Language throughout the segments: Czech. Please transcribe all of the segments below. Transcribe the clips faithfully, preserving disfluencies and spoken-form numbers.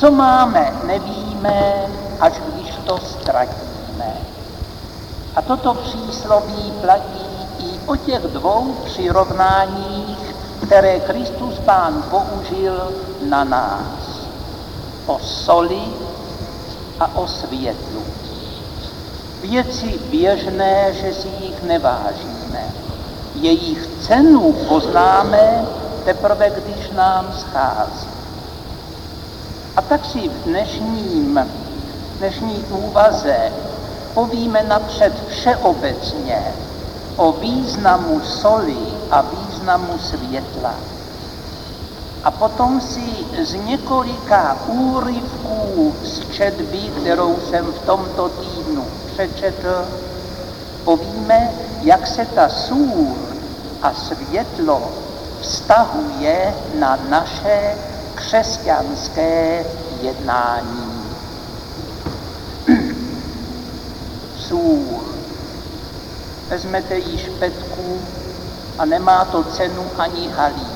Co máme, nevíme, až když to ztratíme. A toto přísloví platí i o těch dvou přirovnáních, které Kristus Pán použil na nás. O soli a o světlu. Věci běžné, že si jich nevážíme. Jejich cenu poznáme teprve, když nám schází. A tak si v dnešním, dnešní úvaze povíme napřed všeobecně o významu soli a významu světla. A potom si z několika úryvků z četby, kterou jsem v tomto týdnu přečetl, povíme, jak se ta sůl a světlo vztahuje na naše křesťanské jednání. Sůl. Vezmete ji špetku a nemá to cenu ani halíř.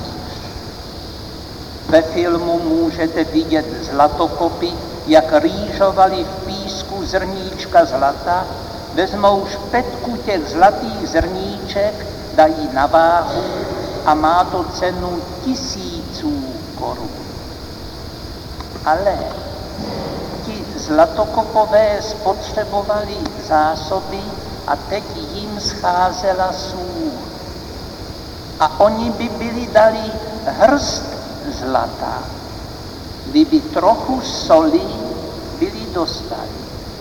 Ve filmu můžete vidět zlatokopy, jak rýžovali v písku zrníčka zlata, vezmou špetku těch zlatých zrníček, dají na váhu a má to cenu tisíců korun. Ale ti zlatokopové spotřebovali zásoby a teď jim scházela sůl. A oni by byli dali hrst zlata, kdyby trochu soli byli dostali.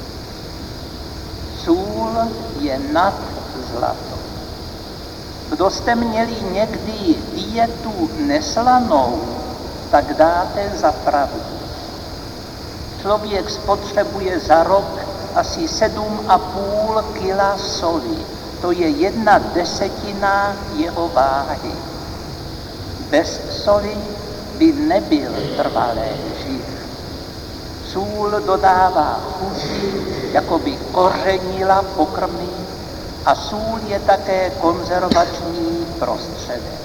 Sůl je nad zlato. Kdo jste měli někdy dietu neslanou, tak dáte za pravdu. Člověk spotřebuje za rok asi sedm a půl kila soli. To je jedna desetina jeho váhy. Bez soli by nebyl trvalé živ. Sůl dodává chuti, jako by kořenila pokrmy, a sůl je také konzervační prostředek.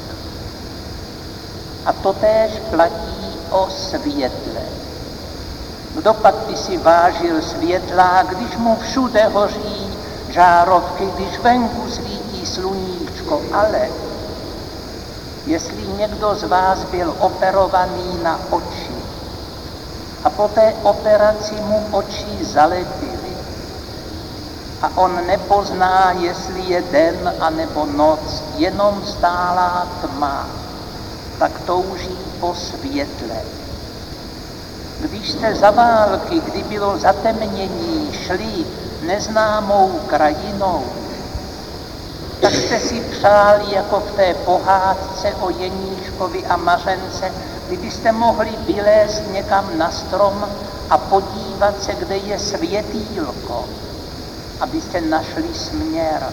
A totéž platí o světle. Kdo pak by si vážil světla, když mu všude hoří žárovky, když venku svítí sluníčko, ale jestli někdo z vás byl operovaný na oči a po té operaci mu oči zalepily a on nepozná, jestli je den anebo noc, jenom stálá tma, tak touží po světle. Když jste za války, kdy bylo zatemnění, šli neznámou krajinou, tak jste si přáli jako v té pohádce o Jeníškovi a Mařence, kdybyste mohli vylézt někam na strom a podívat se, kde je světýlko, abyste našli směr.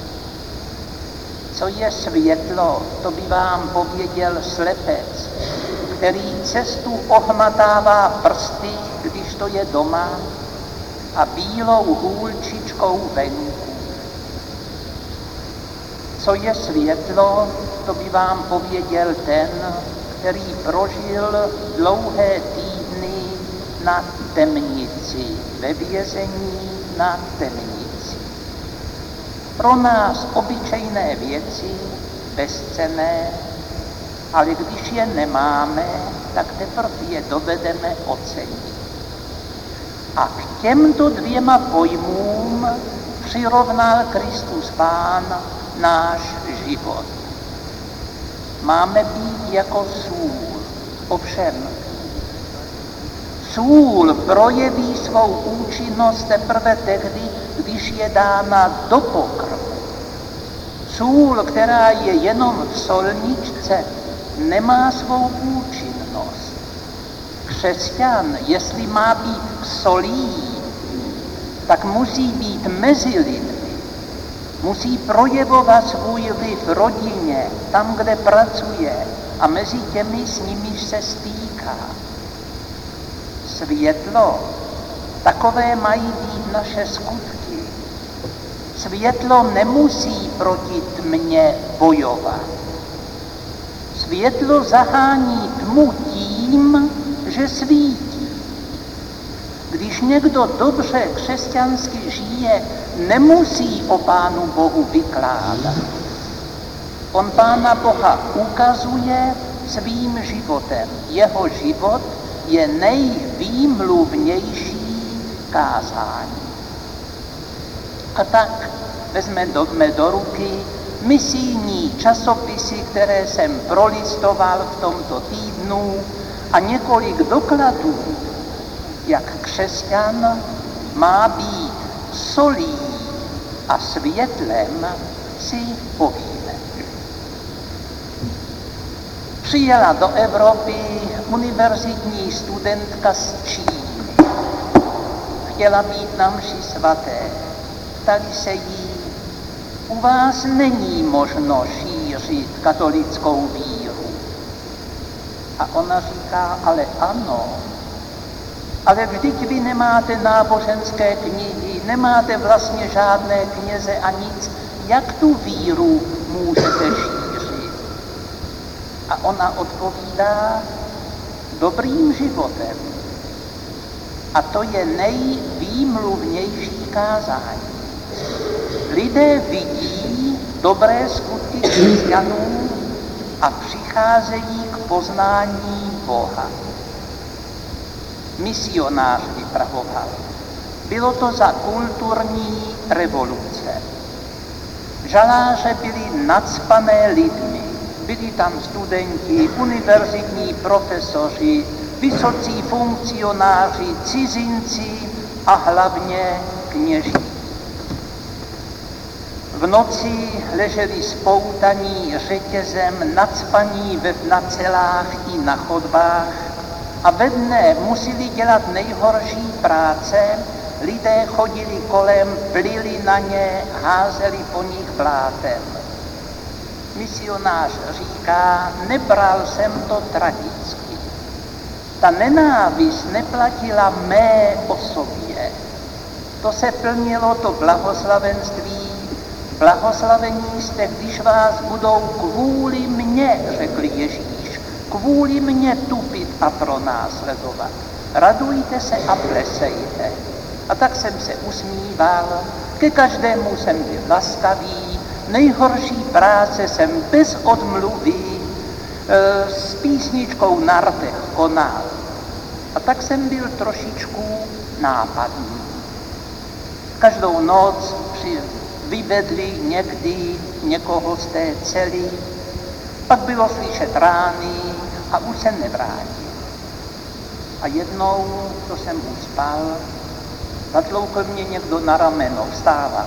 Co je světlo, to by vám pověděl slepec, který cestu ohmatává prsty, když to je doma, a bílou hůlčičkou venku. Co je světlo, to by vám pověděl ten, který prožil dlouhé týdny na temnici, ve vězení na temnici. Pro nás obyčejné věci, bezcenné, ale když je nemáme, tak teprve je dovedeme ocenit. A k těmto dvěma pojmům přirovnal Kristus Pán náš život. Máme být jako sůl, ovšem sůl projeví svou účinnost teprve tehdy, když je dána do pokrmu. Sůl, která je jenom v solničce, nemá svou účinnost. Křesťan, jestli má být solí, tak musí být mezi lidmi. Musí projevovat svůj vliv v rodině, tam, kde pracuje, a mezi těmi, s nimiž se stýká. Světlo, takové mají být naše skutky. Světlo nemusí proti tmě bojovat. Světlo zahání tmu tím, že svítí. Když někdo dobře křesťansky žije, nemusí o Pánu Bohu vykládat. On Pána Boha ukazuje svým životem. Jeho život je nejvýmluvnější kázání. A tak vezme do, do ruky misijní časopisy, které jsem prolistoval v tomto týdnu, a několik dokladů, jak křesťan má být solí a světlem, si povíme. Přijela do Evropy univerzitní studentka z Číny. Chtěla být na mši svaté. Ptali se jí, u vás není možno šířit katolickou víru. A ona říká, ale ano, ale vždyť vy nemáte náboženské knihy, nemáte vlastně žádné kněze a nic, jak tu víru můžete šířit? A ona odpovídá, dobrým životem. A to je nejvýmluvnější kázání. Lidé vidí dobré skutky křesťanů a přicházejí k poznání Boha. Misionář vypravoval. Bylo to za kulturní revoluce. Žaláře byly nacpané lidmi. Byli tam studenti, univerzitní profesoři, vysocí funkcionáři, cizinci a hlavně kněží. V noci leželi spoutaní řetězem, nacpaní ve nacelách i na chodbách a ve dne museli dělat nejhorší práce, lidé chodili kolem, plili na ně, házeli po nich blátem. Misionář říká, nebral jsem to tragicky. Ta nenávist neplatila mé osobě. To se plnilo to blahoslavenství. Blahoslavení jste, když vás budou kvůli mně, řekl Ježíš, kvůli mně tupit a pronásledovat. Radujte se a plesejte. A tak jsem se usmíval, ke každému jsem byl laskavý, nejhorší práce jsem bez odmluvy e, s písničkou na rtech konal. A tak jsem byl trošičku nápadný. Každou noc při vyvedli někdy někoho z té cely, pak bylo slyšet rány a už se nevrátil. A jednou, to jsem už spal, zatloukl mě někdo na rameno, vstával.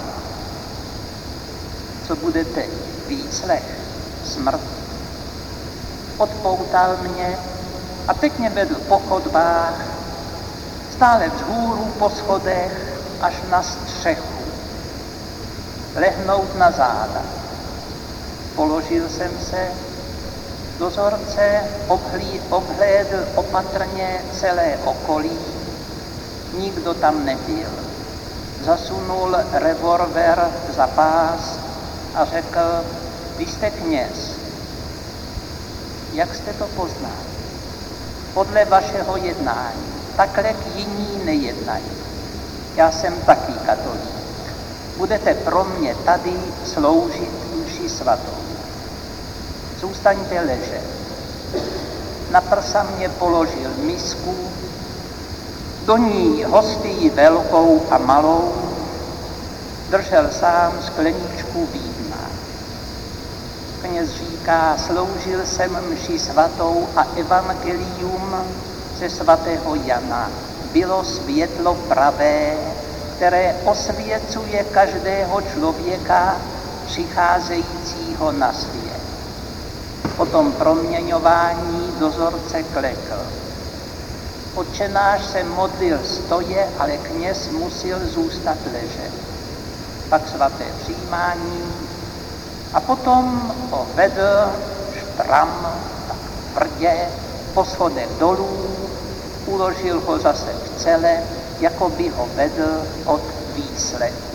Co bude teď? Výslech, smrt. Odpoutal mě a teď mě vedl po chodbách, stále vzhůru po schodech až na střechu. Lehnout na záda. Položil jsem se, dozorce obhlí, obhlédl opatrně celé okolí, nikdo tam nebyl. Zasunul revolver za pás a řekl, vy jste kněz. Jak jste to poznal? Podle vašeho jednání. Takhle k jiní nejednají. Já jsem taky katolík. Budete pro mě tady sloužit mši svatou. Zůstaňte ležet. Na prsa mě položil misku, do ní hostii velkou a malou, držel sám skleničku vína. Kněz říká, sloužil jsem mši svatou a evangelium ze svatého Jana. Bylo světlo pravé, které osvěcuje každého člověka přicházejícího na svět. Po tom proměňování dozorce klekl. Otče náš se modlil stoje, ale kněz musel zůstat ležet. Pak svaté přijímání a potom ho vedl štram, tak tvrdě, po schodech dolů, uložil ho zase v cele, jako by ho vedl od výslechu.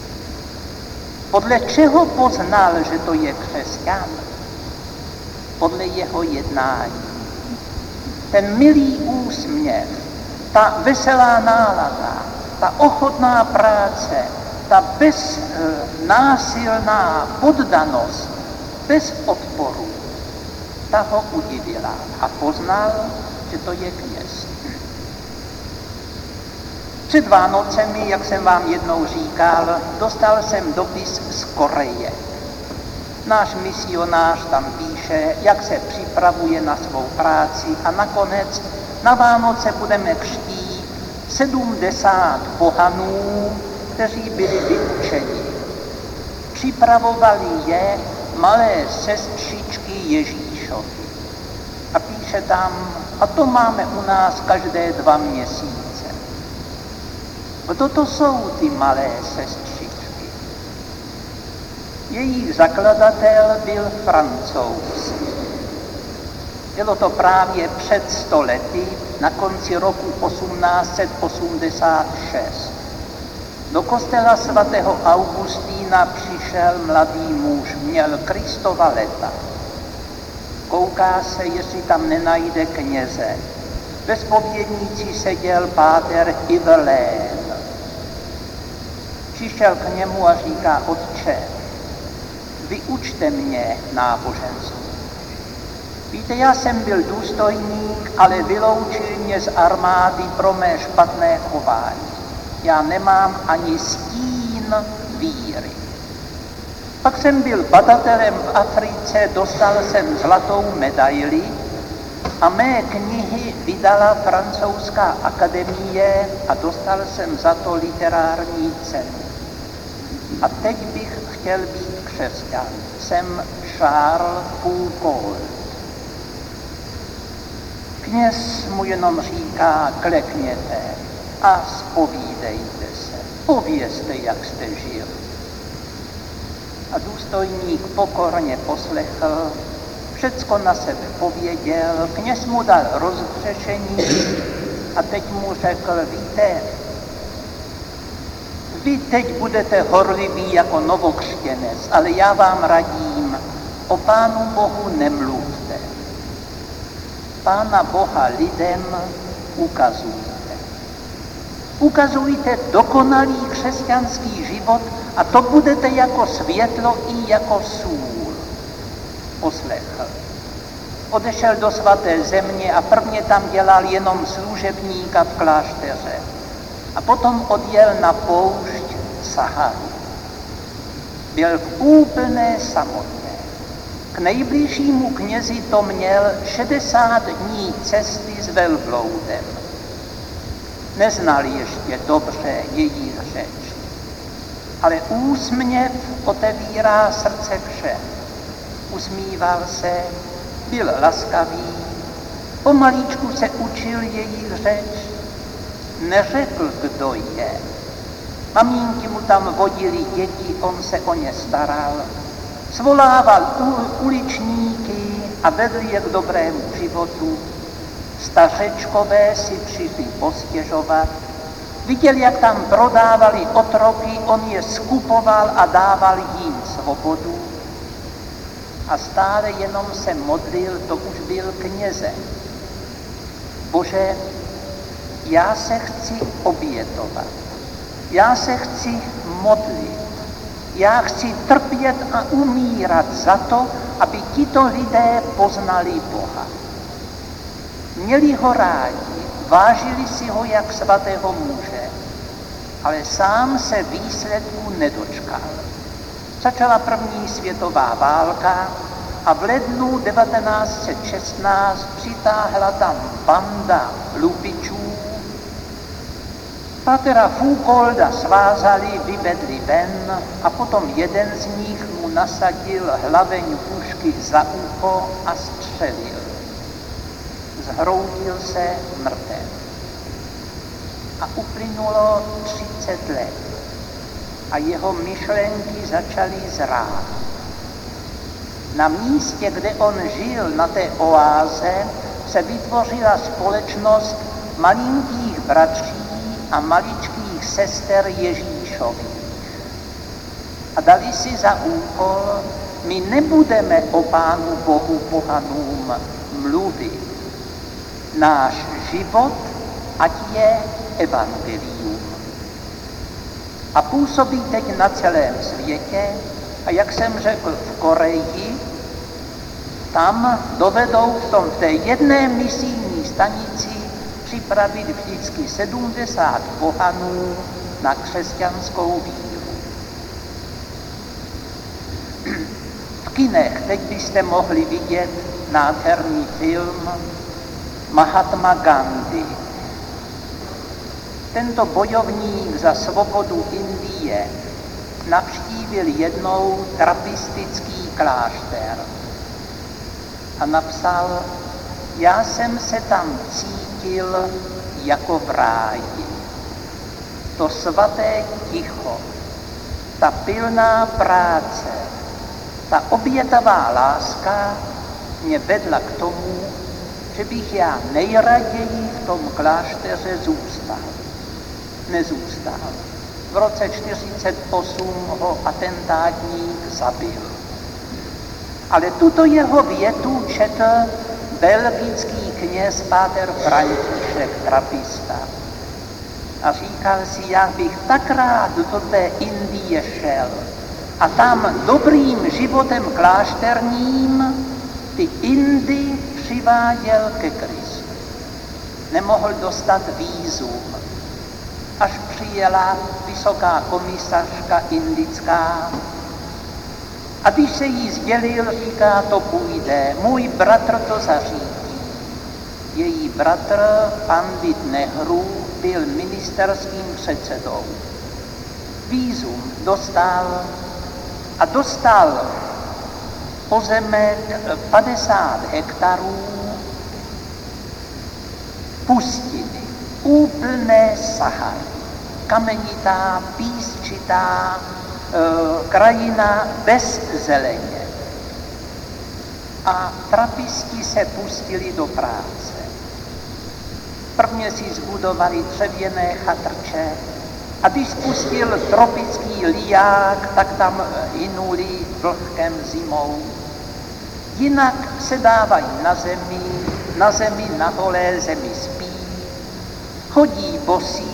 Podle čeho poznal, že to je křesťan? Podle jeho jednání. Ten milý úsměv, ta veselá nálada, ta ochotná práce, ta beznásilná poddanost, bez odporu, ta ho udivila a poznal, že to je kněz. Před Vánocemi, jak jsem vám jednou říkal, dostal jsem dopis z Koreje. Náš misionář tam píše, jak se připravuje na svou práci a nakonec na Vánoce budeme křtít sedmdesát pohanů, kteří byli vyučeni. Připravovali je malé sestřičky Ježíšovi. A píše tam, a to máme u nás každé dva měsíce. Kdo to jsou ty malé sestřičky? Jejich zakladatel byl Francouz. Bylo to právě před sto lety, na konci roku osmnáct set osmdesát šest. Do kostela svatého Augustína přišel mladý muž, měl Kristova leta. Kouká se, jestli tam nenajde kněze. Ve zpovědnici seděl páter Yvelén. Přišel k němu a říká, otče, vyučte mě náboženství. Víte, já jsem byl důstojník, ale vyloučil mě z armády pro mé špatné chování. Já nemám ani stín víry. Pak jsem byl badatelem v Africe, dostal jsem zlatou medaili a mé knihy vydala francouzská akademie a dostal jsem za to literární cenu. A teď bych chtěl být křesťan. Jsem Charles Foucault. Kněz mu jenom říká, klekněte a zpovídejte se. Povězte, jak jste žil. A důstojník pokorně poslechl, všecko na sebe pověděl, kněz mu dal rozhřešení a teď mu řekl, víte, vy teď budete horliví jako novokřtěnec, ale já vám radím, o Pánu Bohu nemluvte. Pána Boha lidem ukazujte. Ukazujte dokonalý křesťanský život a to budete jako světlo i jako sůl. Poslechl. Odešel do svaté země a prvně tam dělal jenom služebníka v klášteře. A potom odjel na poušť Saharu. Byl v úplné samotě. K nejbližšímu knězi to měl šedesát dní cesty s velbloudem. Neznal ještě dobře jejich řeč, ale úsměv otevírá srdce všem. Usmíval se, byl laskavý, pomalíčku se učil jejich řeč, neřekl, kdo je. Mamínky mu tam vodili děti, on se o ně staral. Svolával uličníky a vedl je k dobrému životu. Stařečkové si přišli postěžovat. Viděl, jak tam prodávali otroky, on je skupoval a dával jim svobodu. A stále jenom se modlil, to už byl kněze. Bože, já se chci obětovat. Já se chci modlit. Já chci trpět a umírat za to, aby tito lidé poznali Boha. Měli ho rádi, vážili si ho jak svatého muže, ale sám se výsledku nedočkal. Začala první světová válka a v lednu devatenáct set šestnáct přitáhla tam banda lupičů. Pátera Foucaulta svázali, vyvedli ven a potom jeden z nich mu nasadil hlaveň pušky za ucho a střelil. Zhroutil se mrtev. A uplynulo třicet let a jeho myšlenky začaly zrát. Na místě, kde on žil, na té oáze, se vytvořila společnost malinkých bratří a maličkých sester Ježíšových. A dali si za úkol, my nebudeme o Pánu Bohu pohanům mluvit. Náš život ať je evangelium. A působí teď na celém světě a jak jsem řekl v Koreji, tam dovedou v, tom, v té jedné misijní stanici připravit vždycky sedmdesát pohanů na křesťanskou víru. V kinech teď byste mohli vidět nádherný film Mahatma Gandhi. Tento bojovník za svobodu Indie navštívil jednou trapistický klášter a napsal: já jsem se tam cítil jako v ráji. To svaté ticho, ta pilná práce, ta obětavá láska mě vedla k tomu, že bych já nejraději v tom klášteře zůstal. Nezůstal. V roce čtyřicet osm ho atentátník zabil. Ale tuto jeho větu četl belgický kněz páter František, trapista. A říkal si, já bych tak rád do té Indie šel a tam dobrým životem klášterním ty Indy přiváděl ke Kristu. Nemohl dostat vízum, až přijela vysoká komisařka indická. A když se jí sdělil, říká, to půjde, můj bratr to zařídí. Její bratr, pandit Nehru, byl ministerským předsedou. Vízum dostal a dostal pozemek padesát hektarů pustiny, úplné Sahary, kamenitá, písčitá, e, krajina bez zeleně. A trapisti se pustili do práce. Prvně si zbudovali dřevěné chatrče a když spustil tropický liják, tak tam hynuli vlhkem zimou. Jinak se dávají na zemi, na zemi, na holé zemi spí, chodí bosí,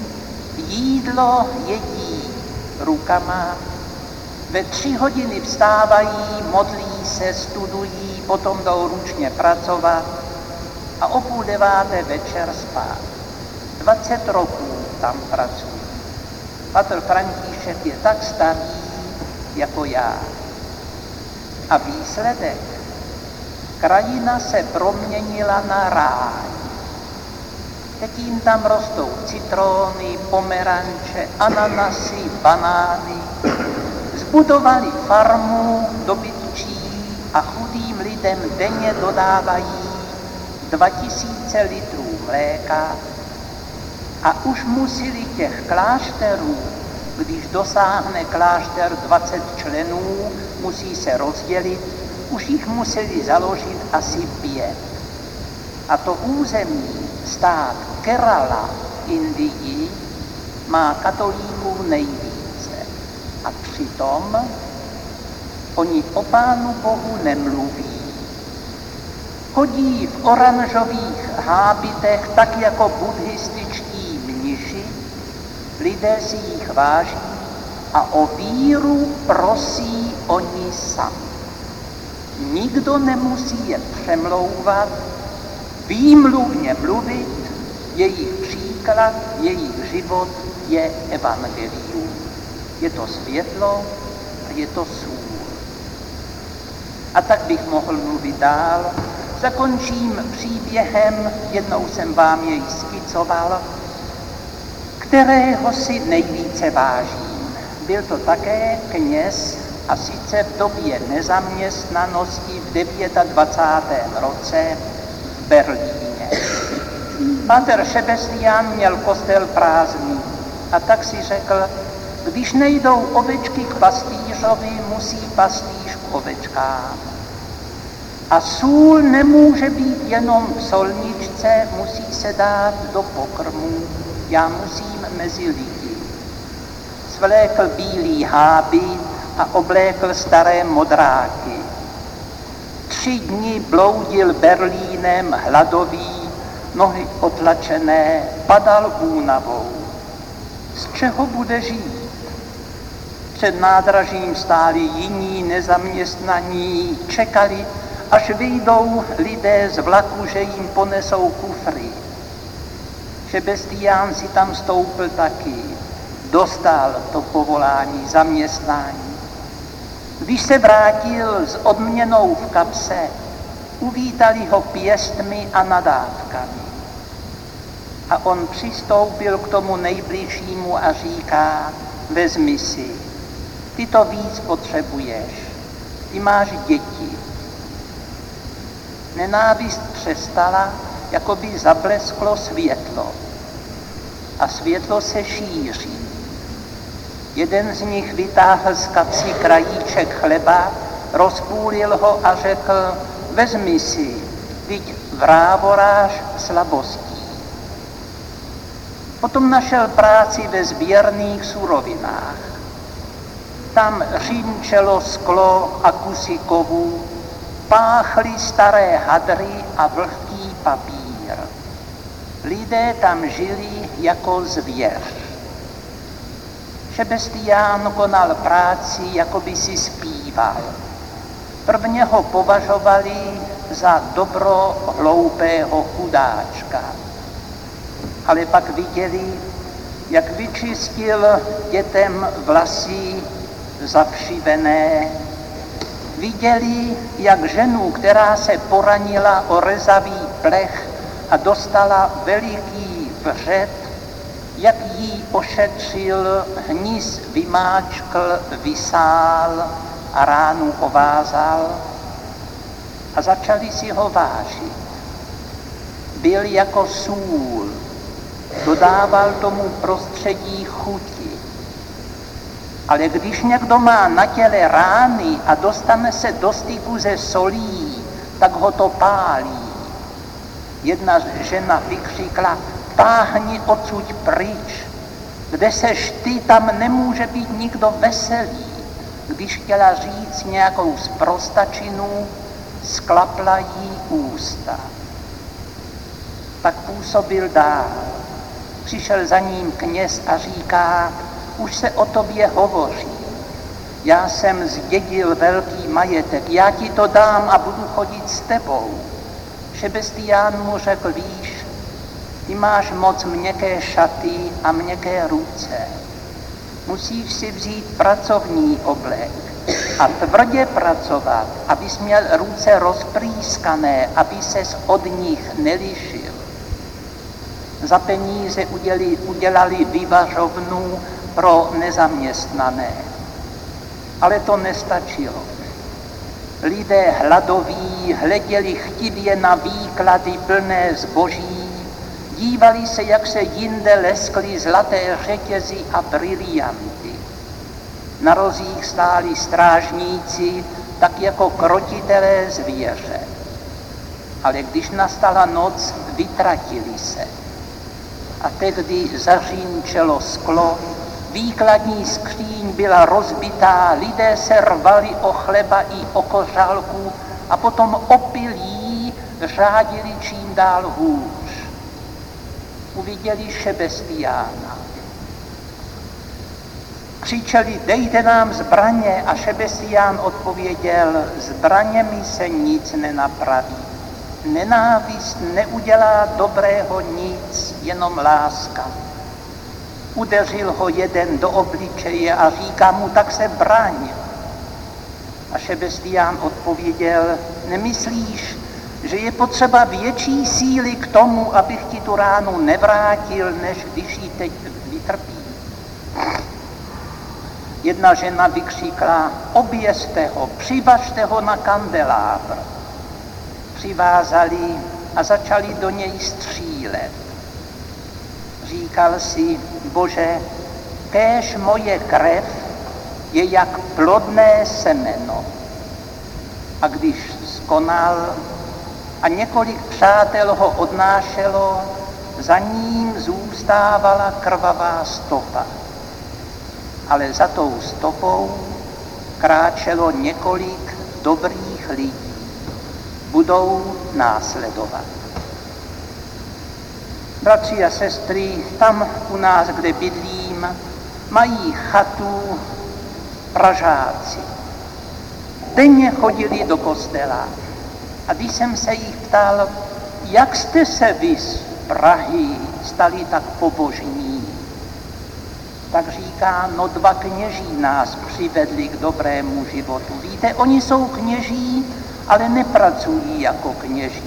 jídlo jedí rukama, ve tři hodiny vstávají, modlí se, studují, potom jdou ručně pracovat a o půl deváté večer spát. dvacet roků tam pracují. Patr František je tak starý jako já. A výsledek? Krajina se proměnila na ráj. Teď jim tam rostou citrony, pomeranče, ananasy, banány. Zbudovali farmu dobytčí a chudým lidem denně dodávají dva tisíce litrů mléka a už museli těch klášterů, když dosáhne klášter dvacet členů, musí se rozdělit, už jich museli založit asi pět. A to území, stát Kerala v Indii, má katolíků nejvíce. A přitom oni o Pánu Bohu nemluví. Chodí v oranžových hábitech, tak jako buddhističtí mniši, lidé si jich váží a o víru prosí oni sami. Nikdo nemusí je přemlouvat, výmluvně mluvit, jejich příklad, jejich život je evangelium. Je to světlo a je to sůl. A tak bych mohl mluvit dál. Zakončím příběhem, jednou jsem vám jej skicoval, kterého si nejvíce vážím. Byl to také kněz, a sice v době nezaměstnanosti v dvacátém devátém roce v Berlíně. Pater Šebestián měl kostel prázdný a tak si řekl, když nejdou ovečky k pastýřovi, musí pastýř k ovečkám. A sůl nemůže být jenom v solničce, musí se dát do pokrmu. Já musím mezi lidi. Svlékl bílý hábit a oblékl staré modráky. Tři dny bloudil Berlínem hladový, nohy otlačené, padal únavou. Z čeho bude žít? Před nádražím stáli jiní nezaměstnaní, čekali, až vyjdou lidé z vlaku, že jim ponesou kufry. Šebestián si tam stoupil taky, dostal to povolání, zaměstnání. Když se vrátil s odměnou v kapse, uvítali ho pěstmi a nadávkami. A on přistoupil k tomu nejbližšímu a říká, vezmi si, ty to víc potřebuješ, ty máš děti. Nenávist přestala, jako by zablesklo světlo. A světlo se šíří. Jeden z nich vytáhl z kapsy krajíček chleba, rozpůlil ho a řekl, vezmi si, vždyť vrávoráš slabostí. Potom našel práci ve sběrných surovinách. Tam řinčelo sklo a kusy kovů, páchly staré hadry a vlhký papír. Lidé tam žili jako zvěř. Šebestián konal práci, jako by si zpíval. Prvně ho považovali za dobro hloupého chudáčka. Ale pak viděli, jak vyčistil dětem vlasy zavšivené. Viděli, jak ženu, která se poranila o rezavý plech a dostala veliký vřet, jak jí ošetřil, hníz vymáčkl, vysál a ránu ovázal a začali si ho vážit. Byl jako sůl, dodával tomu prostředí chuti. Ale když někdo má na těle rány a dostane se do styku ze solí, tak ho to pálí. Jedna žena vykřikla, táhni odsud pryč, kde seš ty, tam nemůže být nikdo veselý. Když chtěla říct nějakou zprostačinu, sklapla jí ústa. Tak působil dál. Přišel za ním kněz a říká, už se o tobě hovoří. Já jsem zdědil velký majetek, já ti to dám a budu chodit s tebou. Šebestián mu řekl, víš, ty máš moc měkké šaty a měkké ruce. Musíš si vzít pracovní oblek a tvrdě pracovat, abys měl ruce rozprýskané, aby ses od nich nelišil. Za peníze udělali, udělali vyvařovnu pro nezaměstnané. Ale to nestačilo. Lidé hladoví hleděli chtivě na výklady plné zboží, dívali se, jak se jinde leskly zlaté řetězy a brilianty. Na rozích stáli strážníci, tak jako krotitelé zvěře. Ale když nastala noc, vytratili se. A tehdy zařínčelo sklo, výkladní skříň byla rozbitá, lidé se rvali o chleba i o kořálku a potom opilí řádili čím dál hůř. Uviděli Šebestiána. Křičeli, dejte nám zbraně, a Šebestián odpověděl, zbraněmi se nic nenapraví. Nenávist neudělá dobrého nic, jenom láska. Udeřil ho jeden do obličeje a říká mu, tak se braň. A Šebestián odpověděl, nemyslíš, že je potřeba větší síly k tomu, abych ti tu ránu nevrátil, než když ji teď vytrpí. Jedna žena vykřikla, oběste ho, přivažte ho na kandelábr. Přivázali a začali do něj střílet. Říkal si, Bože, kéž moje krev je jak plodné semeno. A když skonal a několik přátel ho odnášelo, za ním zůstávala krvavá stopa. Ale za tou stopou kráčelo několik dobrých lidí. Budou následovat. Bratři a sestry, tam u nás, kde bydlím, mají chatu Pražáci. Denně chodili do kostela. A když jsem se jich ptal, jak jste se vy z Prahy stali tak pobožní, tak říká, no dva kněží nás přivedli k dobrému životu. Víte, oni jsou kněží, ale nepracují jako kněží.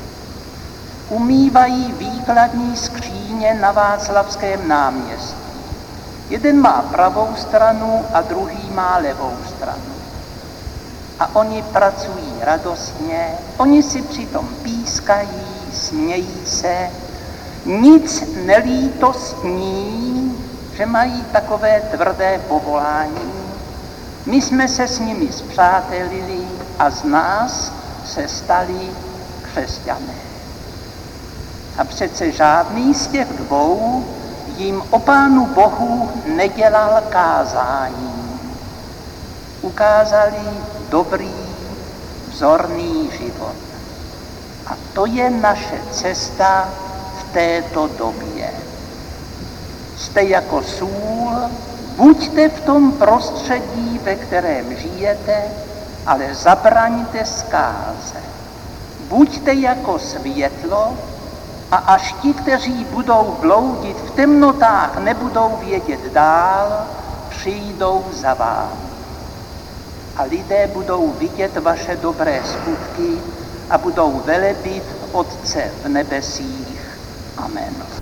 Umývají výkladní skříně na Václavském náměstí. Jeden má pravou stranu a druhý má levou stranu. A oni pracují radostně, oni si přitom pískají, smějí se, nic nelítostní, že mají takové tvrdé povolání. My jsme se s nimi spřátelili a z nás se stali křesťané. A přece žádný z těch dvou jim o Pánu Bohu nedělal kázání. Ukázali dobrý, vzorný život. A to je naše cesta v této době. Jste jako sůl, buďte v tom prostředí, ve kterém žijete, ale zabraňte zkáze. Buďte jako světlo, a až ti, kteří budou bloudit v temnotách, nebudou vědět dál, přijdou za vámi. A lidé budou vidět vaše dobré skutky a budou velebit Otce v nebesích. Amen.